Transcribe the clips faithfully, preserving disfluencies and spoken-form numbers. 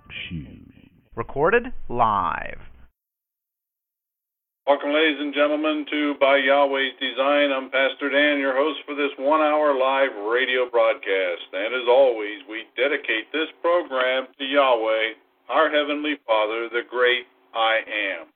Shoes. Recorded live. Welcome, ladies and gentlemen, to By Yahweh's Design. I'm Pastor Dan, your host for this one-hour live radio broadcast. And as always, we dedicate this program to Yahweh, our Heavenly Father, the great I Am.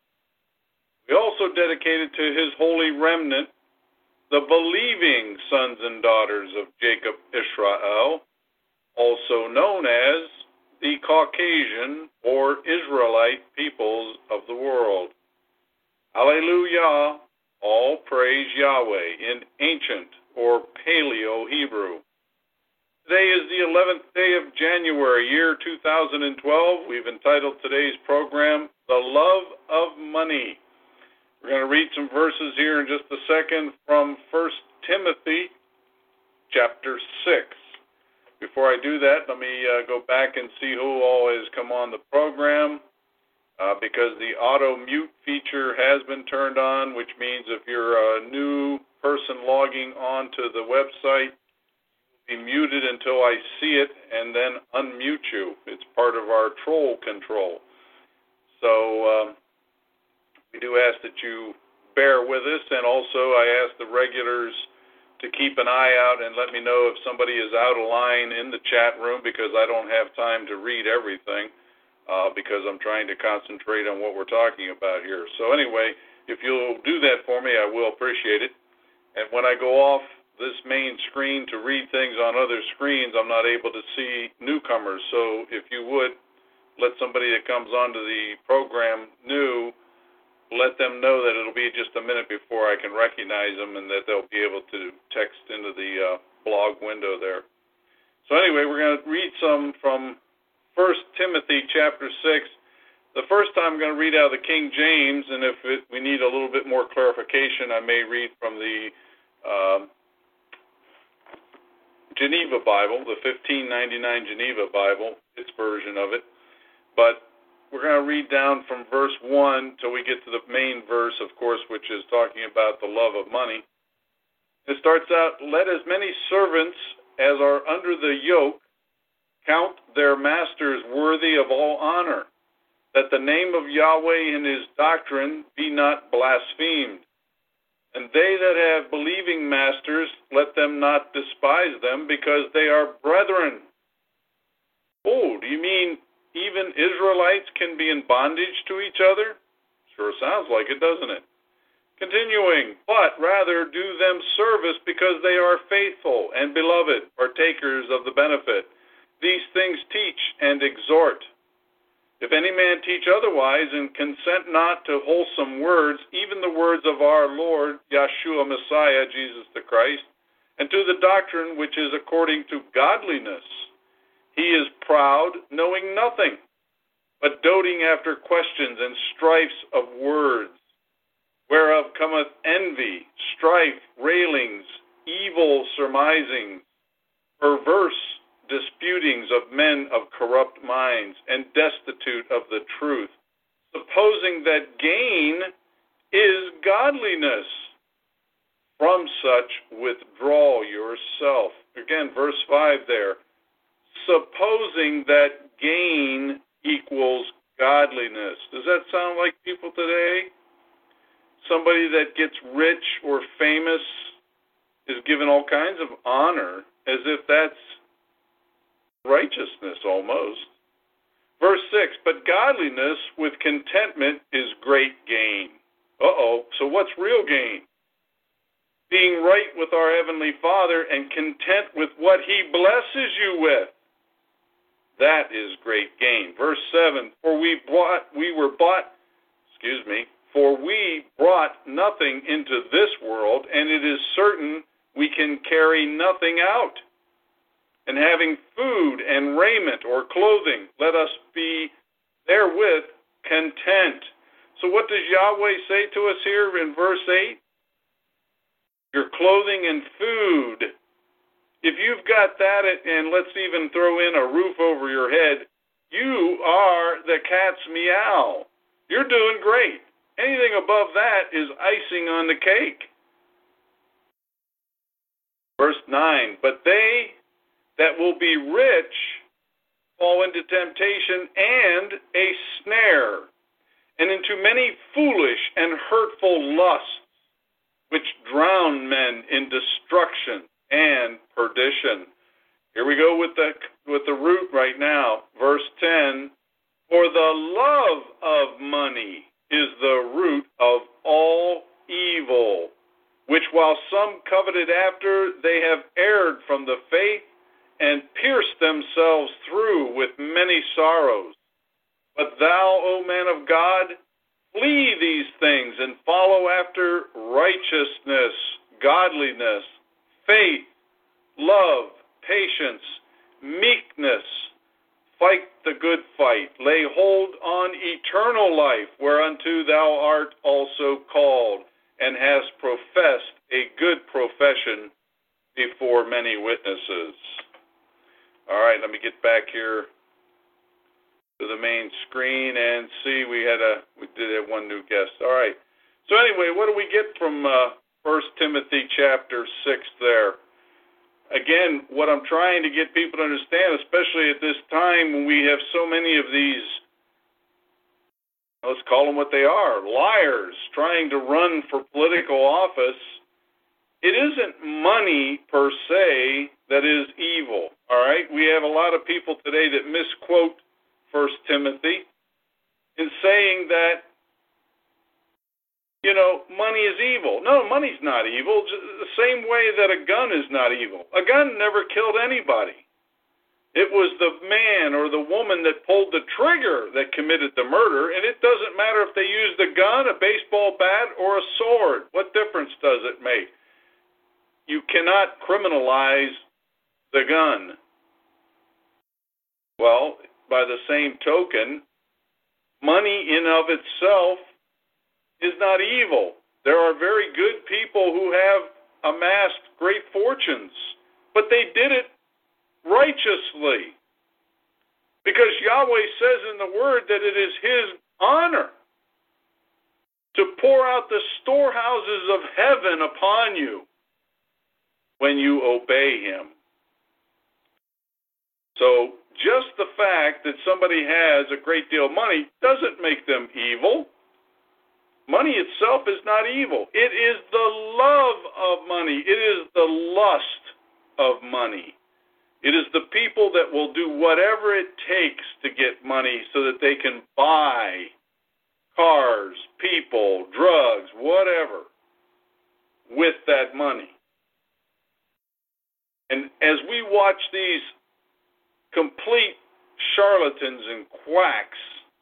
We also dedicate it to His holy remnant, the believing sons and daughters of Jacob Israel, also known as the Caucasian or Israelite peoples of the world. Hallelujah, all praise Yahweh in ancient or Paleo Hebrew. Today is the eleventh day of January, year two thousand twelve. We've entitled today's program, The Love of Money. We're going to read some verses here in just a second from First Timothy chapter six. Before I do that, let me uh, go back and see who all has come on the program. Uh, because the auto mute feature has been turned on, which means if you're a new person logging on to the website, you'll be muted until I see it and then unmute you. It's part of our troll control. So uh, we do ask that you bear with us, and also I ask the regulars to keep an eye out and let me know if somebody is out of line in the chat room, because I don't have time to read everything. Uh, because I'm trying to concentrate on what we're talking about here. So anyway, if you'll do that for me, I will appreciate it. And when I go off this main screen to read things on other screens, I'm not able to see newcomers. So if you would, let somebody that comes onto the program new, let them know that it'll be just a minute before I can recognize them and that they'll be able to text into the uh, blog window there. So anyway, we're going to read some from First Timothy chapter six. The first time I'm going to read out of the King James, and if it, we need a little bit more clarification, I may read from the uh, Geneva Bible, the fifteen ninety-nine Geneva Bible, its version of it. But we're going to read down from verse one till we get to the main verse, of course, which is talking about the love of money. It starts out, "Let as many servants as are under the yoke count their masters worthy of all honor, that the name of Yahweh and his doctrine be not blasphemed. And they that have believing masters, let them not despise them, because they are brethren." Oh, do you mean even Israelites can be in bondage to each other? Sure sounds like it, doesn't it? Continuing, "But rather do them service, because they are faithful and beloved, partakers of the benefit. These things teach and exhort. If any man teach otherwise, and consent not to wholesome words, even the words of our Lord, Yeshua Messiah, Jesus the Christ, and to the doctrine which is according to godliness, he is proud, knowing nothing, but doting after questions and strifes of words, whereof cometh envy, strife, railings, evil surmisings, perverse disputings of men of corrupt minds, and destitute of the truth, supposing that gain is godliness. From such withdraw yourself." Again, verse five there. Supposing that gain equals godliness. Does that sound like people today? Somebody that gets rich or famous is given all kinds of honor, as if that's righteousness almost. Verse six, "But godliness with contentment is great gain." Uh-oh, so what's real gain? "Being right with our Heavenly Father and content with what He blesses you with. That is great gain." Verse seven, "For we bought, we were bought, excuse me, for we brought nothing into this world, and it is certain we can carry nothing out. And having food and raiment or clothing, let us be therewith content." So what does Yahweh say to us here in verse eight? Your clothing and food. If you've got that, and let's even throw in a roof over your head, you are the cat's meow. You're doing great. Anything above that is icing on the cake. Verse nine, "But they that will be rich fall into temptation and a snare, and into many foolish and hurtful lusts, which drown men in destruction and perdition. Here we go with the with the root right now. Verse ten, for the love of money is the root of all evil, which while some coveted after, they have erred from the faith and pierced themselves through with many sorrows. But thou, O man of God, flee these things and follow after righteousness, godliness, faith, love, patience, meekness. Fight the good fight. Lay hold on eternal life, whereunto thou art also called, and hast professed a good profession before many witnesses. All right, let me get back here to the main screen and see. We had a we did have one new guest. All right. So anyway, what do we get from uh, First Timothy chapter six there? Again, what I'm trying to get people to understand, especially at this time when we have so many of these, let's call them what they are, liars trying to run for political office, it isn't money per se that is evil, all right? We have a lot of people today that misquote First Timothy in saying that, you know, money is evil. No, money's not evil. The same way that a gun is not evil. A gun never killed anybody. It was the man or the woman that pulled the trigger that committed the murder, and it doesn't matter if they used a gun, a baseball bat, or a sword. What difference does it make? You cannot criminalize the gun. Well, by the same token, money in of itself is not evil. There are very good people who have amassed great fortunes, but they did it righteously, because Yahweh says in the Word that it is His honor to pour out the storehouses of heaven upon you when you obey Him. So just the fact that somebody has a great deal of money doesn't make them evil. Money itself is not evil. It is the love of money. It is the lust of money. It is the people that will do whatever it takes to get money so that they can buy cars, people, drugs, whatever, with that money. And as we watch these complete charlatans and quacks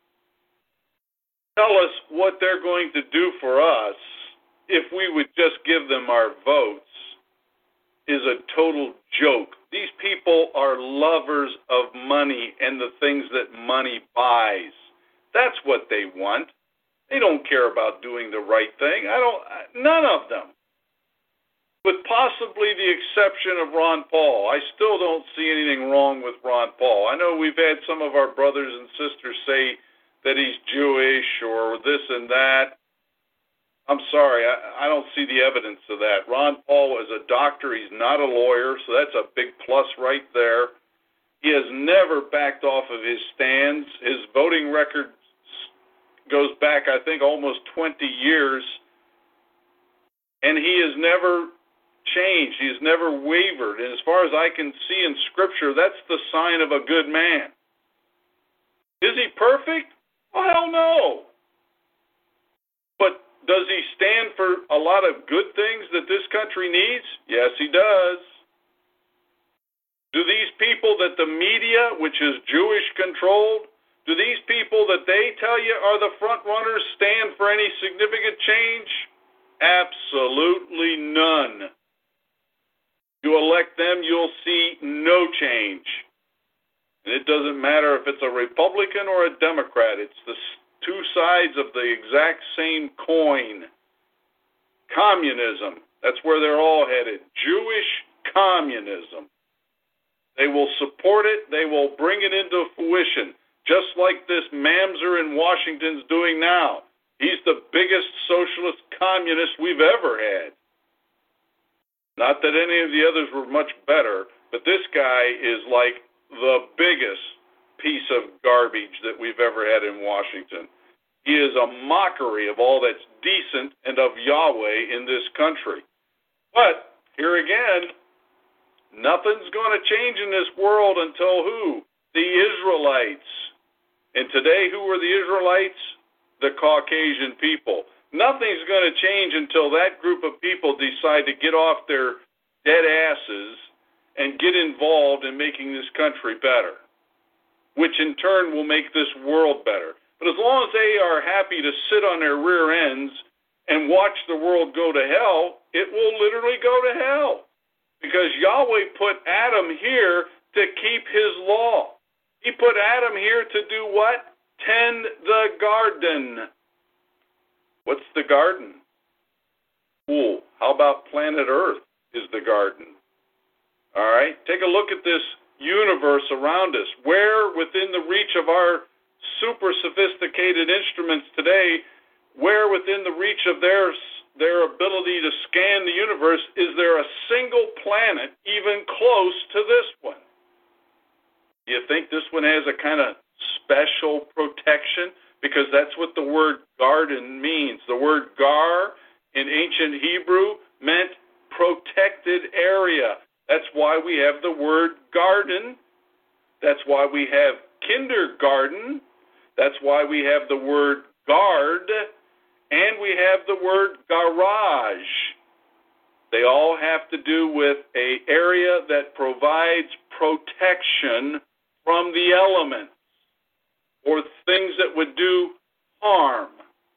tell us what they're going to do for us if we would just give them our votes, is a total joke. These people are lovers of money and the things that money buys. That's what they want. They don't care about doing the right thing. I don't. None of them. With possibly the exception of Ron Paul. I still don't see anything wrong with Ron Paul. I know we've had some of our brothers and sisters say that he's Jewish or this and that. I'm sorry, I, I don't see the evidence of that. Ron Paul is a doctor. He's not a lawyer, so that's a big plus right there. He has never backed off of his stands. His voting record goes back, I think, almost twenty years, and he has never changed. He has never wavered. And as far as I can see in Scripture, that's the sign of a good man. Is he perfect? Oh, hell no. But does he stand for a lot of good things that this country needs? Yes, he does. Do these people that the media, which is Jewish-controlled, do these people that they tell you are the front runners stand for any significant change? Absolutely none. You elect them, you'll see no change. And it doesn't matter if it's a Republican or a Democrat. It's the two sides of the exact same coin. Communism. That's where they're all headed. Jewish communism. They will support it. They will bring it into fruition. Just like this Mamzer in Washington's doing now. He's the biggest socialist communist we've ever had. Not that any of the others were much better, but this guy is like the biggest piece of garbage that we've ever had in Washington. He is a mockery of all that's decent and of Yahweh in this country. But, here again, nothing's going to change in this world until who? The Israelites. And today, who are the Israelites? The Caucasian people. Nothing's going to change until that group of people decide to get off their dead asses and get involved in making this country better, which in turn will make this world better. But as long as they are happy to sit on their rear ends and watch the world go to hell, it will literally go to hell. Because Yahweh put Adam here to keep his law. He put Adam here to do what? Tend the garden. What's the garden? Cool. How about planet Earth is the garden? All right? Take a look at this universe around us. Where within the reach of our super sophisticated instruments today, where within the reach of their their ability to scan the universe, is there a single planet even close to this one? Do you think this one has a kind of special protection? Because that's what the word garden means. The word gar in ancient Hebrew meant protected area. That's why we have the word garden. That's why we have kindergarten. That's why we have the word guard. And we have the word garage. They all have to do with an area that provides protection from the elements or things that would do harm.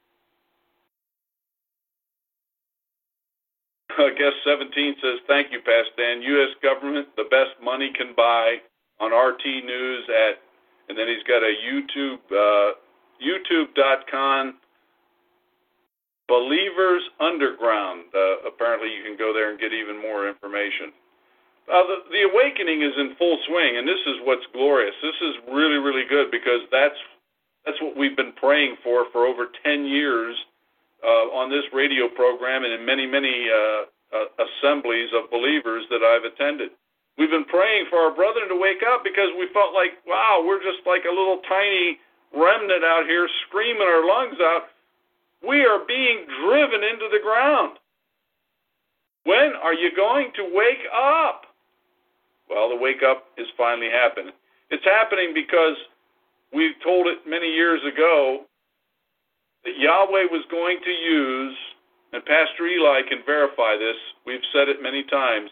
I guess seventeen says, thank you, Pastor Dan. U S government, the best money can buy on R T News at, and then he's got a YouTube, uh, YouTube dot com, Believers Underground. Uh, apparently you can go there and get even more information. Uh, the, the awakening is in full swing, and this is what's glorious. This is really, really good because that's that's what we've been praying for for over ten years uh, on this radio program and in many, many uh, uh, assemblies of believers that I've attended. We've been praying for our brethren to wake up because we felt like, wow, we're just like a little tiny remnant out here screaming our lungs out. We are being driven into the ground. When are you going to wake up? Well, the wake up is finally happening. It's happening because we've told it many years ago that Yahweh was going to use, and Pastor Eli can verify this, we've said it many times,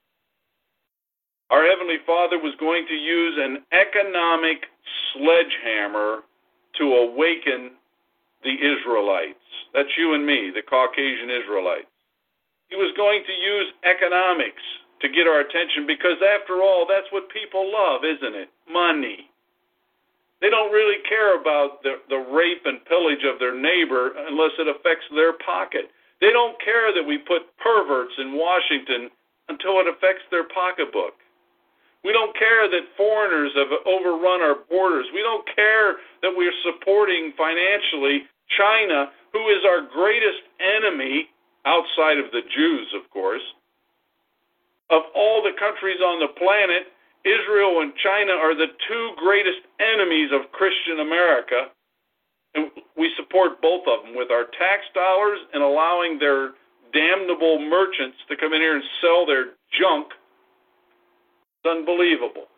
our Heavenly Father was going to use an economic sledgehammer to awaken the Israelites. That's you and me, the Caucasian Israelites. He was going to use economics to get our attention because, after all, that's what people love, isn't it? Money. They don't really care about the, the rape and pillage of their neighbor unless it affects their pocket. They don't care that we put perverts in Washington until it affects their pocketbook. We don't care that foreigners have overrun our borders. We don't care that we're supporting financially China, who is our greatest enemy, outside of the Jews, of course. Of all the countries on the planet, Israel and China are the two greatest enemies of Christian America. And we support both of them with our tax dollars and allowing their damnable merchants to come in here and sell their junk. It's unbelievable.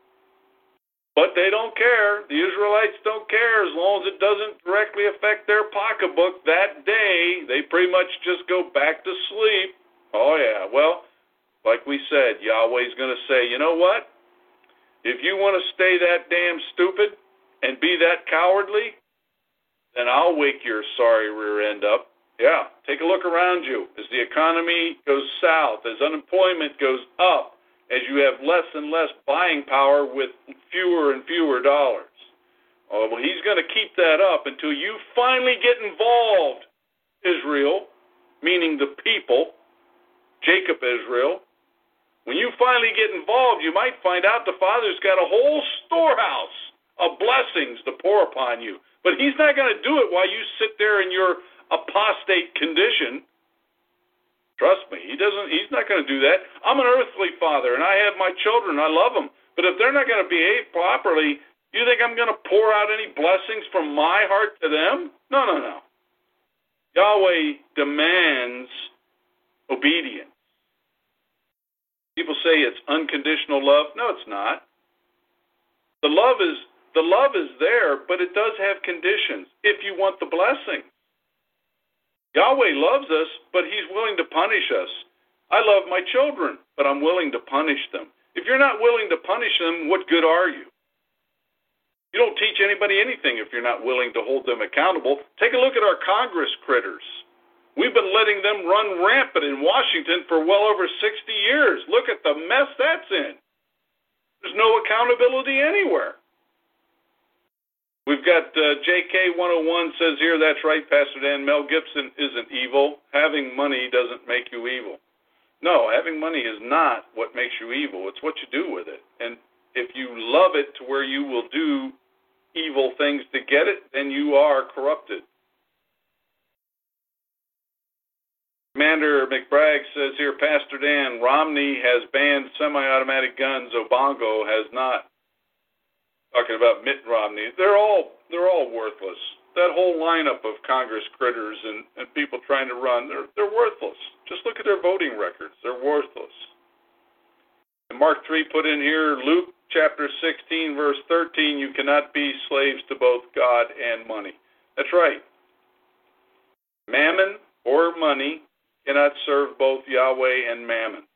But they don't care. The Israelites don't care as long as it doesn't directly affect their pocketbook that day. They pretty much just go back to sleep. Oh, yeah. Well, like we said, Yahweh's going to say, you know what? If you want to stay that damn stupid and be that cowardly, then I'll wake your sorry rear end up. Yeah, take a look around you. As the economy goes south, as unemployment goes up, as you have less and less buying power with fewer and fewer dollars. Oh, well, he's going to keep that up until you finally get involved, Israel, meaning the people, Jacob Israel. When you finally get involved, you might find out the Father's got a whole storehouse of blessings to pour upon you. But he's not going to do it while you sit there in your apostate condition. Trust me, he doesn't. He's not going to do that. I'm an earthly father, and I have my children. I love them. But if they're not going to behave properly, You think I'm going to pour out any blessings from my heart to them? No, no, no. Yahweh demands obedience. People say it's unconditional love. No, it's not. The love is the love is there, but it does have conditions if you want the blessing. Yahweh loves us, but he's willing to punish us. I love my children, but I'm willing to punish them. If you're not willing to punish them, what good are you? You don't teach anybody anything if you're not willing to hold them accountable. Take a look at our Congress critters. We've been letting them run rampant in Washington for well over sixty years. Look at the mess that's in. There's no accountability anywhere. We've got uh, J K one oh one says here, that's right, Pastor Dan, Mel Gibson isn't evil. Having money doesn't make you evil. No, having money is not what makes you evil. It's what you do with it. And if you love it to where you will do evil things to get it, then you are corrupted. Commander McBragg says here, Pastor Dan, Romney has banned semi-automatic guns. Obongo has not. Talking about Mitt Romney. They're all they're all worthless. That whole lineup of Congress critters and, and people trying to run, they're they're worthless. Just look at their voting records. They're worthless. And Mark three put in here, Luke chapter sixteen, verse thirteen, you cannot be slaves to both God and money. That's right. Mammon or money cannot serve both Yahweh and Mammon.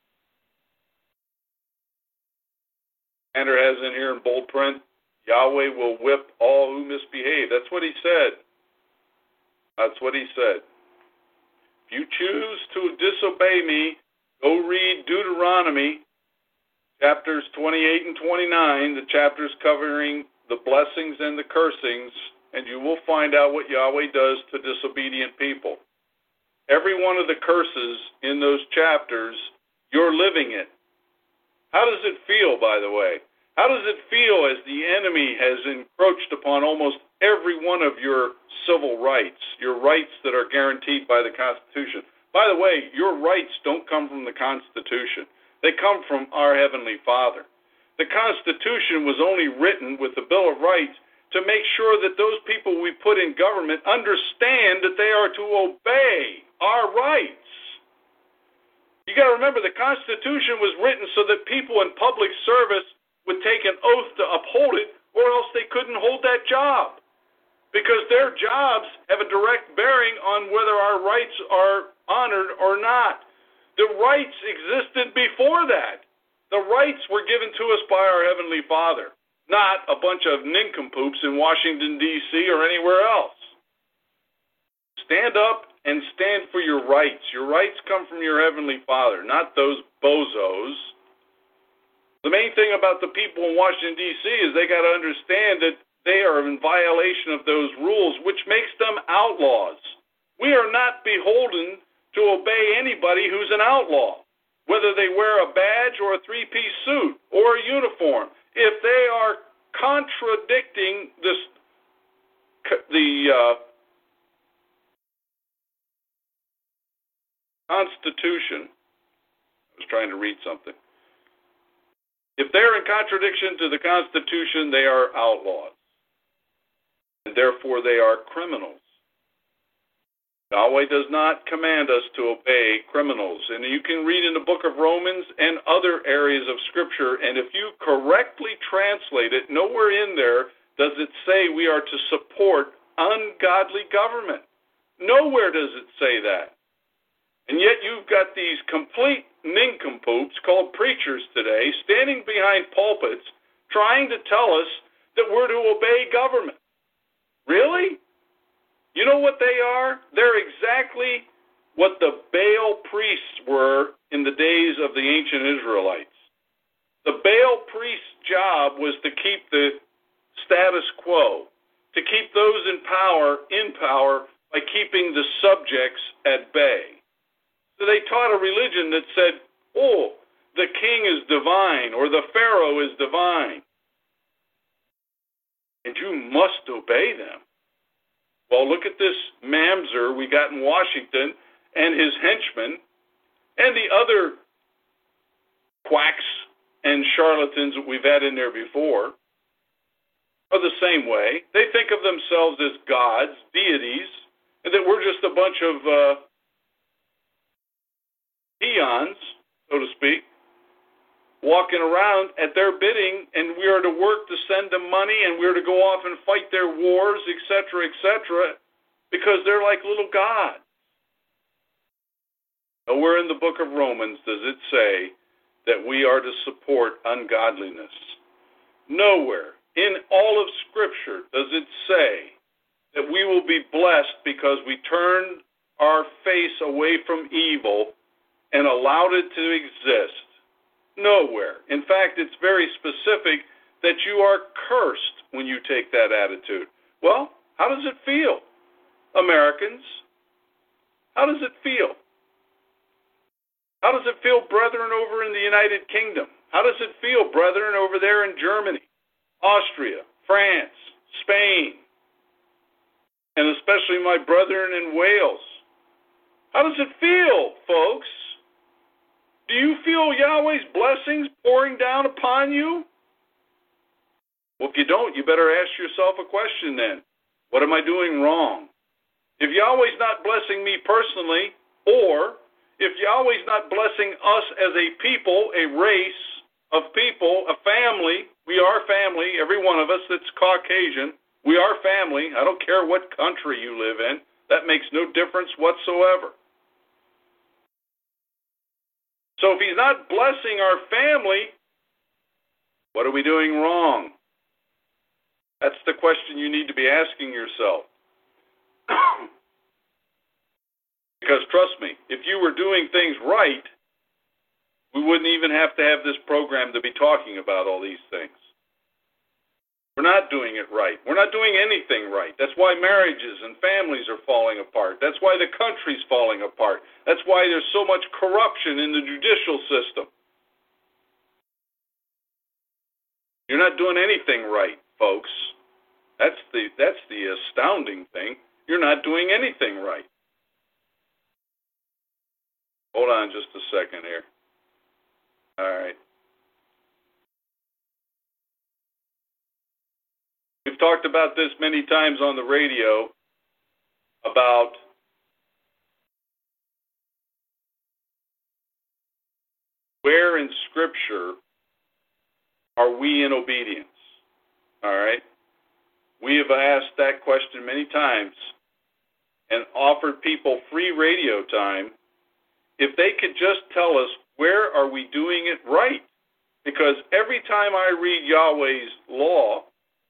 Andrew has in here in bold print, Yahweh will whip all who misbehave. That's what he said. That's what he said. If you choose to disobey me, go read Deuteronomy chapters twenty-eight and twenty-nine, the chapters covering the blessings and the cursings, and you will find out what Yahweh does to disobedient people. Every one of the curses in those chapters, you're living it. How does it feel, by the way? How does it feel as the enemy has encroached upon almost every one of your civil rights, your rights that are guaranteed by the Constitution? By the way, your rights don't come from the Constitution. They come from our Heavenly Father. The Constitution was only written with the Bill of Rights to make sure that those people we put in government understand that they are to obey our rights. You got to remember, the Constitution was written so that people in public service would take an oath to uphold it, or else they couldn't hold that job. Because their jobs have a direct bearing on whether our rights are honored or not. The rights existed before that. The rights were given to us by our Heavenly Father, not a bunch of nincompoops in Washington, D C or anywhere else. Stand up and stand for your rights. Your rights come from your Heavenly Father, not those bozos. The main thing about the people in Washington, D C is they got to understand that they are in violation of those rules, which makes them outlaws. We are not beholden to obey anybody who's an outlaw, whether they wear a badge or a three-piece suit or a uniform. If they are contradicting this, the uh, Constitution, I was trying to read something. If they're in contradiction to the Constitution, they are outlaws. And therefore, they are criminals. Yahweh does not command us to obey criminals. And you can read in the book of Romans and other areas of Scripture, and if you correctly translate it, nowhere in there does it say we are to support ungodly government. Nowhere does it say that. And yet you've got these complete nincompoops called preachers today standing behind pulpits trying to tell us that we're to obey government. Really? You know what they are? They're exactly what the Baal priests were in the days of the ancient Israelites. The Baal priest's job was to keep the status quo, to keep those in power in power by keeping the subjects at bay. So they taught a religion that said, oh, the king is divine or the pharaoh is divine, and you must obey them. Well, look at this mamzer we got in Washington and his henchmen and the other quacks and charlatans that we've had in there before. are the same way. They think of themselves as gods, deities, and that we're just a bunch of uh, peons, so to speak, walking around at their bidding, and we are to work to send them money, and we're to go off and fight their wars, et cetera, et cetera, because they're like little gods. Nowhere in the book of Romans does it say that we are to support ungodliness. Nowhere in all of Scripture does it say that we will be blessed because we turned our face away from evil and allowed it to exist. Nowhere. In fact, it's very specific that you are cursed when you take that attitude. Well, how does it feel, Americans? How does it feel? How does it feel, brethren, over in the United Kingdom? How does it feel, brethren, over there in Germany, Austria, France, Spain, and especially my brethren in Wales? How does it feel, folks? Do you feel Yahweh's blessings pouring down upon you? Well, if you don't, you better ask yourself a question then. What am I doing wrong? If Yahweh's not blessing me personally, or if Yahweh's not blessing us as a people, a race of people, a family, we are family, every one of us that's Caucasian, we are family. I don't care what country you live in. That makes no difference whatsoever. So if he's not blessing our family, what are we doing wrong? That's the question you need to be asking yourself. Because trust me, if you were doing things right, we wouldn't even have to have this program to be talking about all these things. We're not doing it right. We're not doing anything right. That's why marriages and families are falling apart. That's why the country's falling apart. That's why there's so much corruption in the judicial system. You're not doing anything right, folks. That's the that's the astounding thing. You're not doing anything right. Hold on just a second here. All right. We've talked about this many times on the radio about where in Scripture are we in obedience? All right? We have asked that question many times and offered people free radio time if they could just tell us where are we doing it right. Because every time I read Yahweh's law,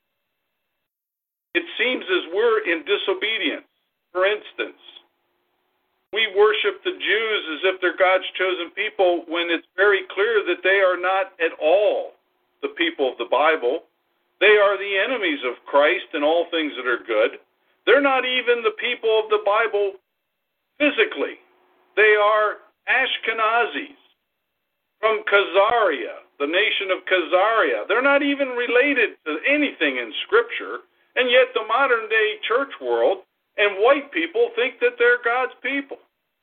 it seems as we're in disobedience. For instance, we worship the Jews as if they're God's chosen people when it's very clear that they are not at all the people of the Bible. They are the enemies of Christ and all things that are good. They're not even the people of the Bible physically. They are Ashkenazis from Khazaria, the nation of Khazaria. They're not even related to anything in Scripture. And yet the modern-day church world and white people think that they're God's people.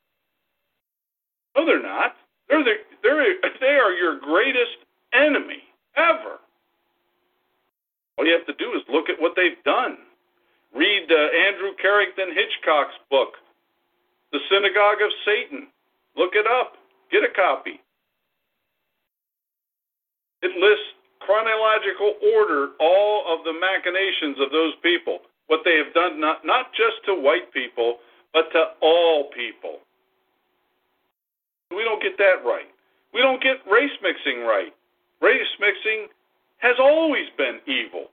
No, they're not. They're the, they're, they are your greatest enemy ever. All you have to do is look at what they've done. Read uh, Andrew Carrington Hitchcock's book, The Synagogue of Satan. Look it up. Get a copy. It lists chronological order all of the machinations of those people, what they have done, not, not just to white people, but to all people. We don't get that right. We don't get race mixing right. Race mixing has always been evil.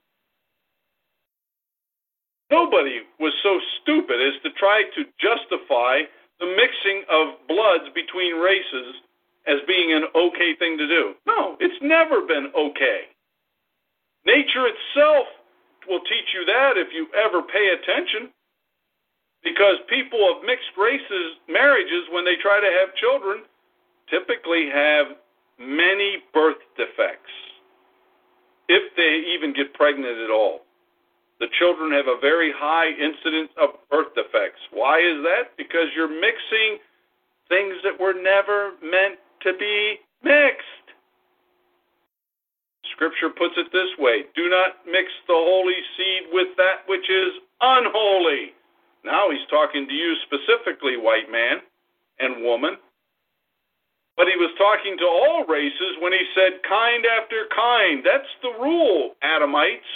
Nobody was so stupid as to try to justify the mixing of bloods between races as being an okay thing to do. No, it's never been okay. Nature itself will teach you that if you ever pay attention. Because people of mixed races, marriages, when they try to have children, typically have many birth defects, if they even get pregnant at all. The children have a very high incidence of birth defects. Why is that? Because you're mixing things that were never meant to be mixed. Scripture puts it this way: do not mix the holy seed with that which is unholy. Now he's talking to you specifically, white man and woman. But he was talking to all races when he said kind after kind. That's the rule, Adamites.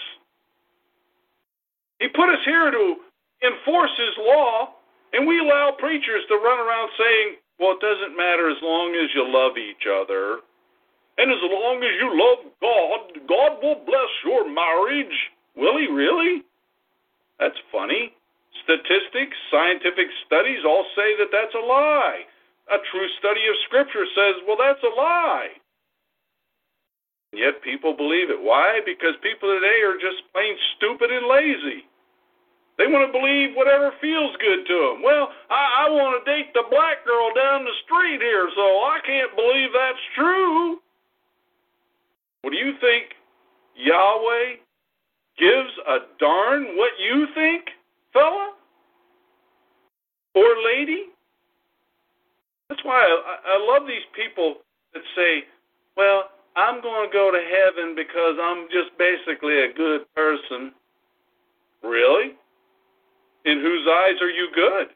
He put us here to enforce his law, and we allow preachers to run around saying, well, it doesn't matter as long as you love each other. And as long as you love God, God will bless your marriage. Will he really? That's funny. Statistics, scientific studies all say that that's a lie. A true study of Scripture says, well, that's a lie. And yet people believe it. Why? Because people today are just plain stupid and lazy. They want to believe whatever feels good to them. Well, I, I want to date the black girl down the street here, so I can't believe that's true. What do you think? Yahweh gives a darn what you think, fella? Or lady? That's why I, I love these people that say, well, I'm going to go to heaven because I'm just basically a good person. Really? In whose eyes are you good?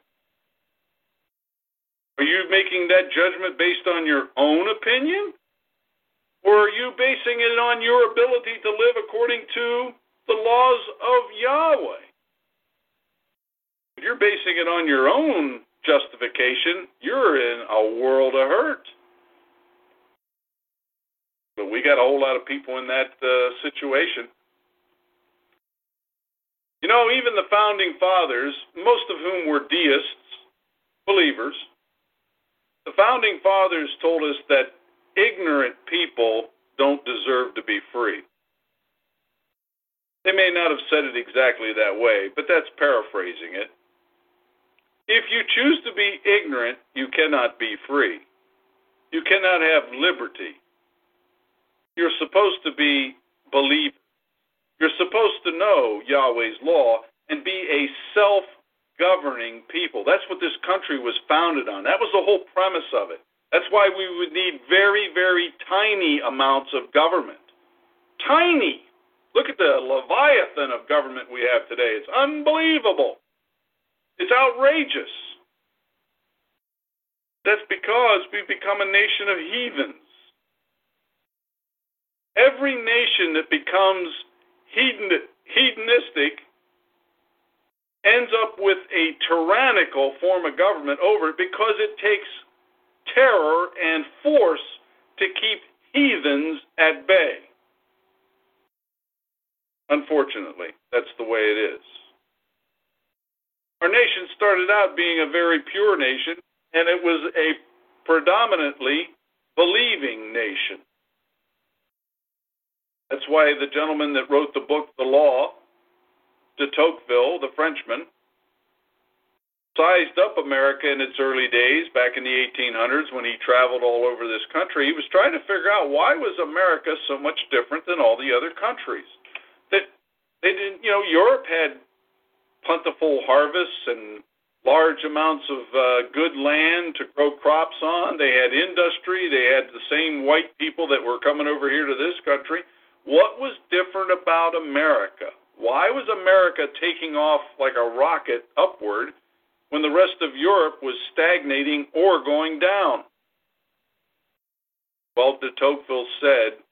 Are you making that judgment based on your own opinion? Or are you basing it on your ability to live according to the laws of Yahweh? If you're basing it on your own justification, you're in a world of hurt. But we got a whole lot of people in that uh, situation. You know, even the founding fathers, most of whom were deists, believers, the founding fathers told us that ignorant people don't deserve to be free. They may not have said it exactly that way, but that's paraphrasing it. If you choose to be ignorant, you cannot be free. You cannot have liberty. You're supposed to be believers. You're supposed to know Yahweh's law and be a self-governing people. That's what this country was founded on. That was the whole premise of it. That's why we would need very, very tiny amounts of government. Tiny. Look at the leviathan of government we have today. It's unbelievable. It's outrageous. That's because we've become a nation of heathens. Every nation that becomes hedonistic ends up with a tyrannical form of government over it because it takes terror and force to keep heathens at bay. Unfortunately, that's the way it is. Our nation started out being a very pure nation, and it was a predominantly believing nation. That's why the gentleman that wrote the book, The Law, de Tocqueville, the Frenchman, sized up America in its early days, back in the eighteen hundreds, when he traveled all over this country. He was trying to figure out why was America so much different than all the other countries. That they didn't, you know, Europe had plentiful harvests and large amounts of uh, good land to grow crops on. They had industry. They had the same white people that were coming over here to this country. What was different about America? Why was America taking off like a rocket upward when the rest of Europe was stagnating or going down? Well, de Tocqueville said,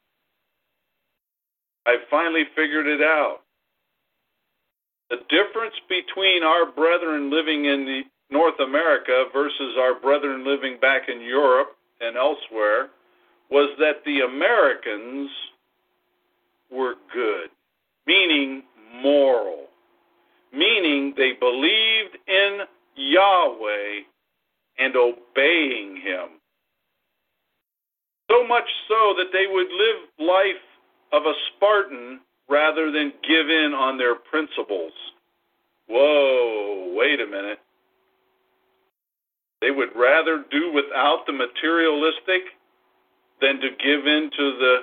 I finally figured it out. The difference between our brethren living in the North America versus our brethren living back in Europe and elsewhere was that the Americans were good, meaning moral, meaning they believed in Yahweh and obeying Him. So much so that they would live life of a Spartan rather than give in on their principles. Whoa, wait a minute. They would rather do without the materialistic than to give in to the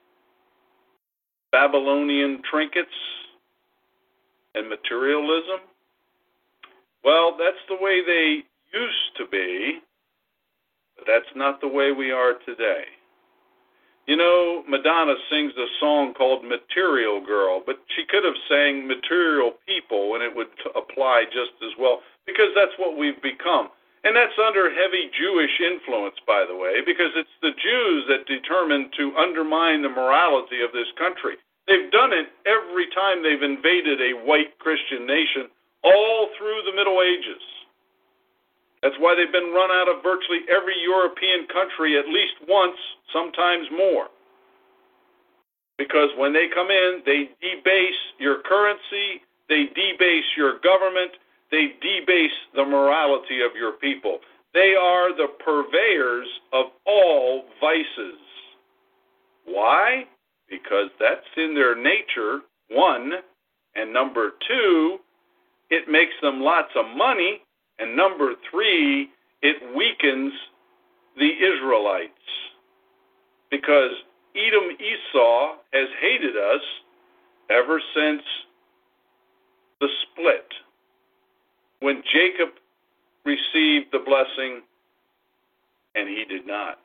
Babylonian trinkets and materialism? Well, that's the way they used to be, but that's not the way we are today. You know, Madonna sings a song called Material Girl, but she could have sang Material People, and it would apply just as well, because that's what we've become. And that's under heavy Jewish influence, by the way, because it's the Jews that determined to undermine the morality of this country. They've done it every time they've invaded a white Christian nation, all through the Middle Ages. That's why they've been run out of virtually every European country at least once, sometimes more. Because when they come in, they debase your currency, they debase your government, they debase the morality of your people. They are the purveyors of all vices. Why? Because that's in their nature, one, and number two, it makes them lots of money, and number three, it weakens the Israelites. Because Edom Esau has hated us ever since the split. When Jacob received the blessing and he did not.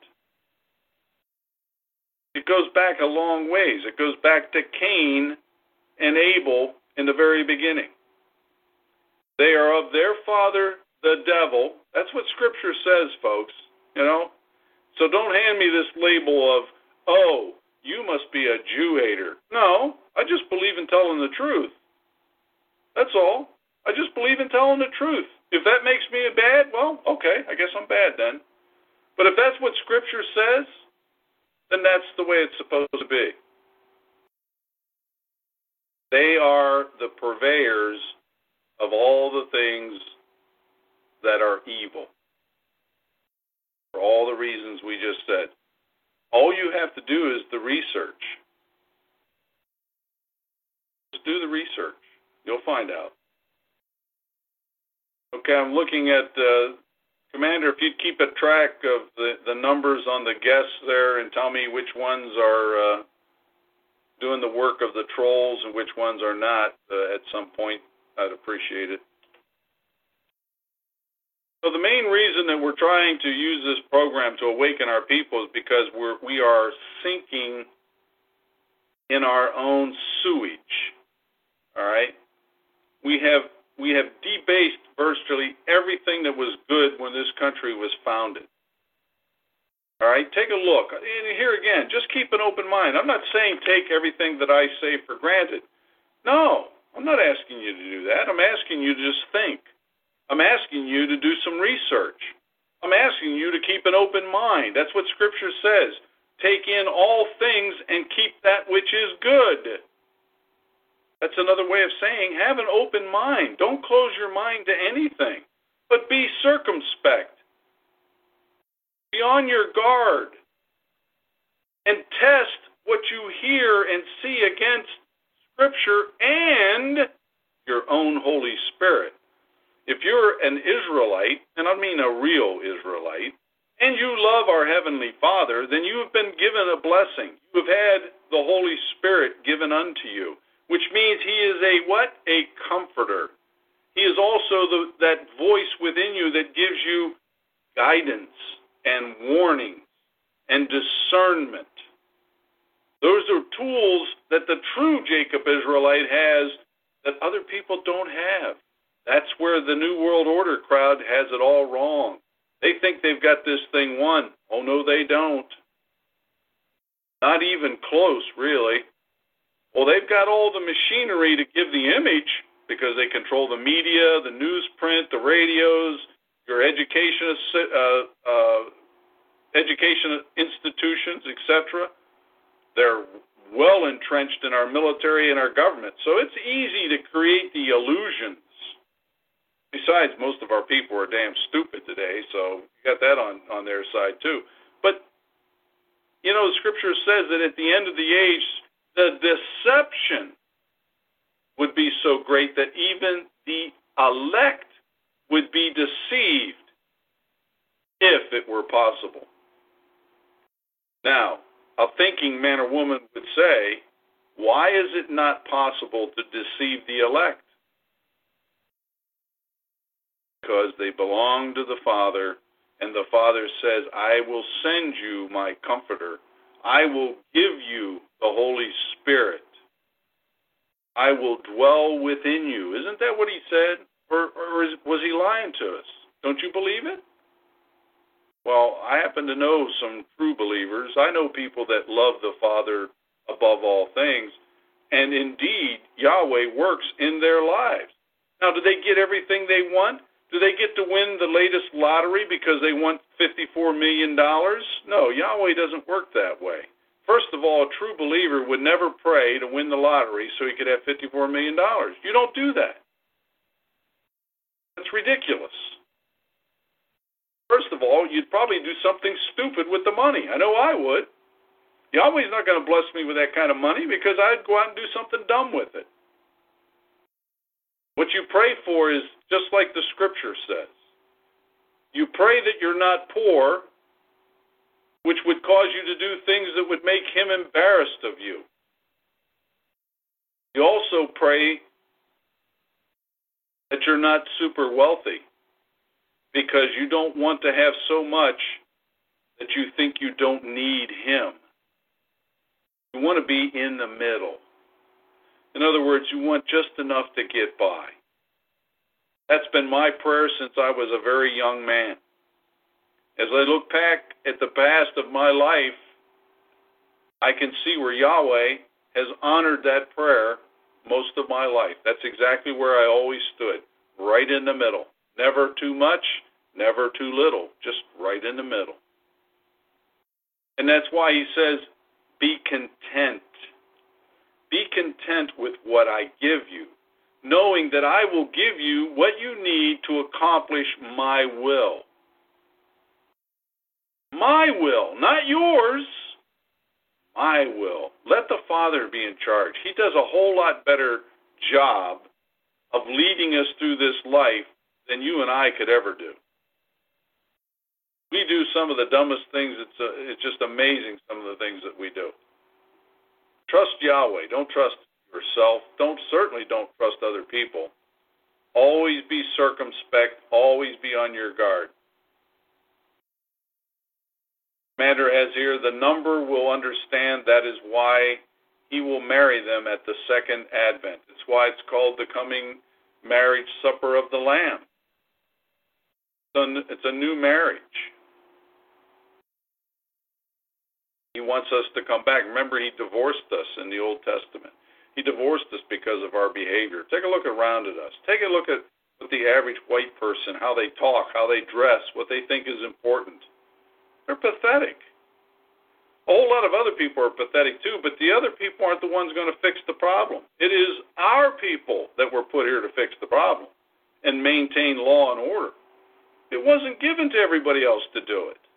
It goes back a long ways. It goes back to Cain and Abel in the very beginning. They are of their father, the devil. That's what Scripture says, folks, you know. So don't hand me this label of, oh, you must be a Jew hater. No, I just believe in telling the truth. That's all. I just believe in telling the truth. If that makes me bad, well, okay, I guess I'm bad then. But if that's what Scripture says, then that's the way it's supposed to be. They are the purveyors of all the things that are evil. For all the reasons we just said. All you have to do is the research. Just do the research. You'll find out. Okay, I'm looking at, uh, Commander, if you'd keep a track of the, the numbers on the guests there and tell me which ones are uh, doing the work of the trolls and which ones are not uh, at some point, I'd appreciate it. So the main reason that we're trying to use this program to awaken our people is because we're, we are sinking in our own sewage, all right? We have we have debased virtually everything that was good when this country was founded. All right, take a look. And here again, just keep an open mind. I'm not saying take everything that I say for granted. No, I'm not asking you to do that. I'm asking you to just think. I'm asking you to do some research. I'm asking you to keep an open mind. That's what Scripture says. Take in all things and keep that which is good. That's another way of saying have an open mind. Don't close your mind to anything, but be circumspect. Be on your guard and test what you hear and see against Scripture and your own Holy Spirit. If you're an Israelite, and I mean a real Israelite, and you love our Heavenly Father, then you have been given a blessing. You have had the Holy Spirit given unto you, which means He is a what? A comforter. He is also the, that voice within you that gives you guidance and warning and discernment. Those are tools that the true Jacob Israelite has that other people don't have. That's where the New World Order crowd has it all wrong. They think they've got this thing won. Oh, no, they don't. Not even close, really. Well, they've got all the machinery to give the image because they control the media, the newsprint, the radios, your education, uh, uh, education institutions, et cetera. They're well entrenched in our military and our government. So it's easy to create the illusions. Besides, most of our people are damn stupid today, so you got that on, on their side too. But, you know, the Scripture says that at the end of the age, the deception would be so great that even the elect would be deceived if it were possible. Now, a thinking man or woman would say, why is it not possible to deceive the elect? Because they belong to the Father, and the Father says, I will send you my comforter. I will give you the Holy Spirit. I will dwell within you. Isn't that what he said? Or, or is, was he lying to us? Don't you believe it? Well, I happen to know some true believers. I know people that love the Father above all things. And indeed, Yahweh works in their lives. Now, do they get everything they want? Do they get to win the latest lottery because they want fifty-four million dollars? No, Yahweh doesn't work that way. First of all, a true believer would never pray to win the lottery so he could have fifty-four million dollars. You don't do that. That's ridiculous. First of all, you'd probably do something stupid with the money. I know I would. Yahweh's not going to bless me with that kind of money because I'd go out and do something dumb with it. What you pray for is just like the Scripture says. You pray that you're not poor, which would cause you to do things that would make him embarrassed of you. You also pray that you're not super wealthy because you don't want to have so much that you think you don't need him. You want to be in the middle. In other words, you want just enough to get by. That's been my prayer since I was a very young man. As I look back at the past of my life, I can see where Yahweh has honored that prayer most of my life. That's exactly where I always stood, right in the middle. Never too much, never too little, just right in the middle. And that's why he says, be content. Be content with what I give you, knowing that I will give you what you need to accomplish my will. My will, not yours. My will. Let the Father be in charge. He does a whole lot better job of leading us through this life than you and I could ever do. We do some of the dumbest things. It's, uh, it's just amazing, some of the things that we do. Trust Yahweh. Don't trust yourself. Don't certainly don't trust other people. Always be circumspect. Always be on your guard. Commander has here, the number will understand that is why he will marry them at the second advent. It's why it's called the coming marriage supper of the Lamb. It's a new marriage. He wants us to come back. Remember, he divorced us in the Old Testament. He divorced us because of our behavior. Take a look around at us. Take a look at the average white person, how they talk, how they dress, what they think is important. They're pathetic. A whole lot of other people are pathetic too, but the other people aren't the ones going to fix the problem. It is our people that were put here to fix the problem and maintain law and order. It wasn't given to everybody else to do it.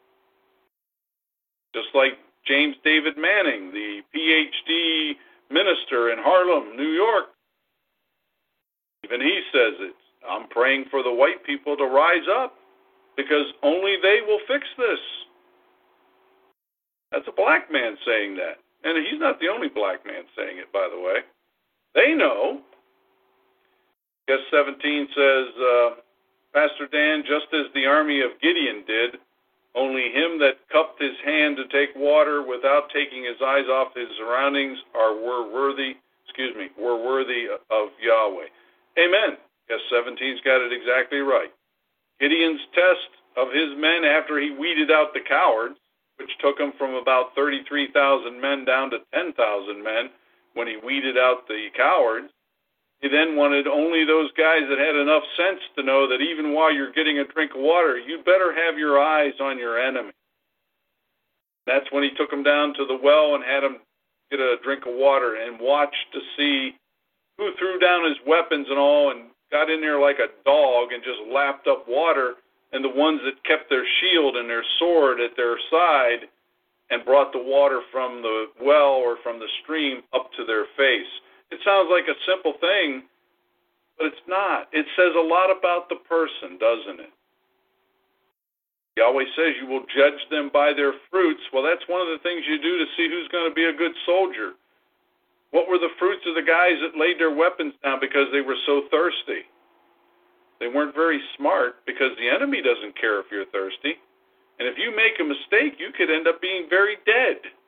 Just like James David Manning, the P H D minister in Harlem, New York. Even he says it. I'm praying for the white people to rise up because only they will fix this. That's a black man saying that. And he's not the only black man saying it, by the way. They know. Guess seventeen says, uh, Pastor Dan, just as the army of Gideon did, only him that cupped his hand to take water without taking his eyes off his surroundings are were worthy, excuse me, were worthy of Yahweh. Amen. Guess seventeen's got it exactly right. Gideon's test of his men after he weeded out the cowards, which took him from about thirty-three thousand men down to ten thousand men when he weeded out the cowards. He then wanted only those guys that had enough sense to know that even while you're getting a drink of water, you better have your eyes on your enemy. That's when he took them down to the well and had them get a drink of water and watched to see who threw down his weapons and all and got in there like a dog and just lapped up water, and the ones that kept their shield and their sword at their side and brought the water from the well or from the stream up to their face. It sounds like a simple thing, but it's not. It says a lot about the person, doesn't it? Yahweh says you will judge them by their fruits. Well, that's one of the things you do to see who's going to be a good soldier. What were the fruits of the guys that laid their weapons down because they were so thirsty? They weren't very smart because the enemy doesn't care if you're thirsty. And if you make a mistake, you could end up being very dead.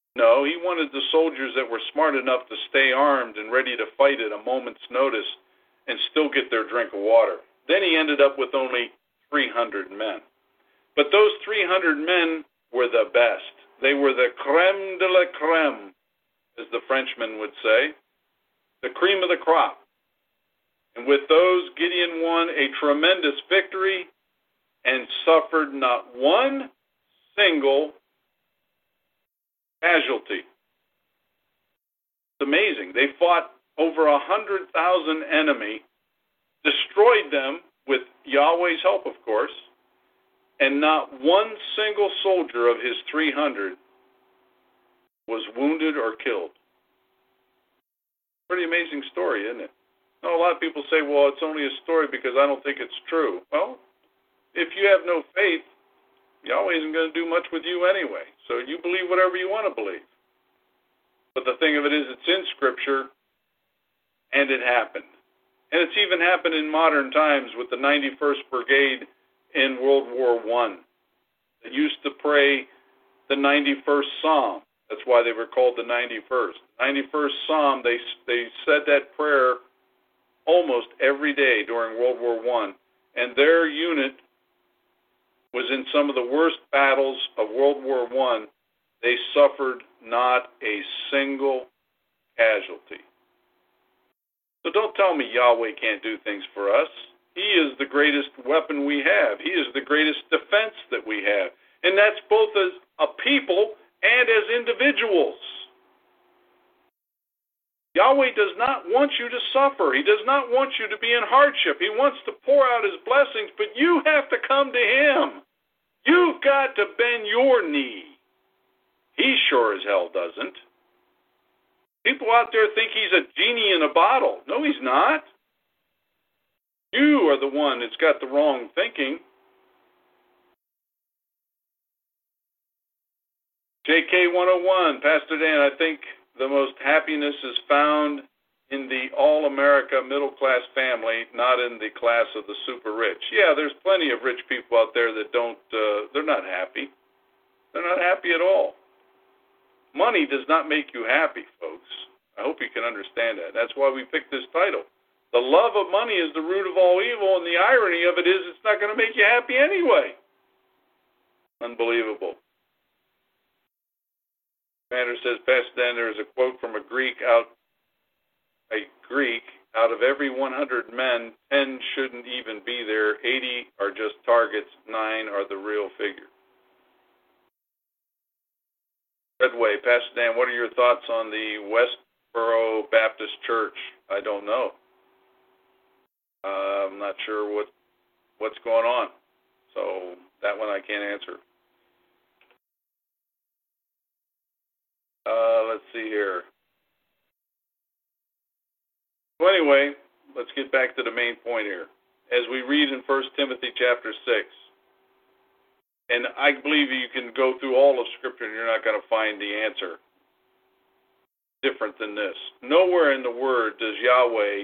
No, he wanted the soldiers that were smart enough to stay armed and ready to fight at a moment's notice and still get their drink of water. Then he ended up with only three hundred men. But those three hundred men were the best. They were the crème de la crème, as the Frenchman would say, the cream of the crop. And with those, Gideon won a tremendous victory and suffered not one single casualty. It's amazing. They fought over a hundred thousand enemy, destroyed them with Yahweh's help, of course, and not one single soldier of his three hundred was wounded or killed. Pretty amazing story, isn't it? Now, a lot of people say, well, it's only a story because I don't think it's true. Well, if you have no faith, Yahweh isn't going to do much with you anyway. So you believe whatever you want to believe. But the thing of it is, it's in Scripture, and it happened. And it's even happened in modern times with the ninety-first Brigade in World War One. They used to pray the ninety-first Psalm. That's why they were called the ninety-first. ninety-first Psalm, they, they said that prayer almost every day during World War One. And their unit was in some of the worst battles of World War One. They suffered not a single casualty. So don't tell me Yahweh can't do things for us. He is the greatest weapon we have. He is the greatest defense that we have. And that's both as a people and as individuals. Yahweh does not want you to suffer. He does not want you to be in hardship. He wants to pour out his blessings, but you have to come to him. You've got to bend your knee. He sure as hell doesn't. People out there think he's a genie in a bottle. No, he's not. You are the one that's got the wrong thinking. J K one oh one, Pastor Dan, I think the most happiness is found in the all-America middle-class family, not in the class of the super rich. Yeah, there's plenty of rich people out there that don't, uh, they're not happy. They're not happy at all. Money does not make you happy, folks. I hope you can understand that. That's why we picked this title. The love of money is the root of all evil, and the irony of it is it's not going to make you happy anyway. Unbelievable. Commander says, Pastor Dan, there is a quote from a Greek out, a Greek, out of every one hundred men, ten shouldn't even be there, eighty are just targets, nine are the real figure. Redway, Pastor Dan, what are your thoughts on the Westboro Baptist Church? I don't know. Uh, I'm not sure what what's going on. So that one I can't answer. Uh, let's see here. So anyway, let's get back to the main point here. As we read in First Timothy chapter six, and I believe you can go through all of Scripture and you're not going to find the answer different than this. Nowhere in the Word does Yahweh